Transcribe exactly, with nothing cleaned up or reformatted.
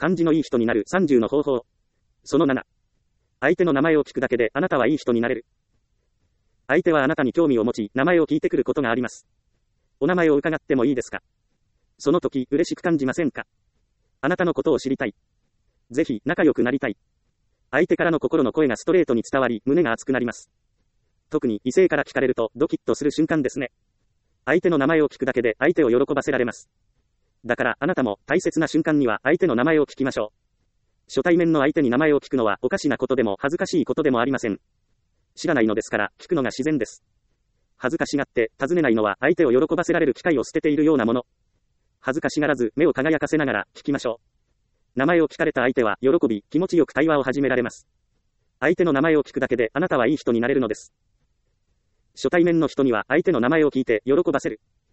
感じのいい人になるさんじゅうの方法。そのなな。相手の名前を聞くだけであなたはいい人になれる。相手はあなたに興味を持ち、名前を聞いてくることがあります。お名前を伺ってもいいですか？その時、嬉しく感じませんか？あなたのことを知りたい。ぜひ、仲良くなりたい。相手からの心の声がストレートに伝わり、胸が熱くなります。特に異性から聞かれると、ドキッとする瞬間ですね。相手の名前を聞くだけで相手を喜ばせられます。だから、あなたも大切な瞬間には相手の名前を聞きましょう。初対面の相手に名前を聞くのはおかしなことでも恥ずかしいことでもありません。知らないのですから、聞くのが自然です。恥ずかしがって尋ねないのは相手を喜ばせられる機会を捨てているようなもの。恥ずかしがらず目を輝かせながら聞きましょう。名前を聞かれた相手は喜び、気持ちよく対話を始められます。相手の名前を聞くだけであなたはいい人になれるのです。初対面の人には相手の名前を聞いて喜ばせる。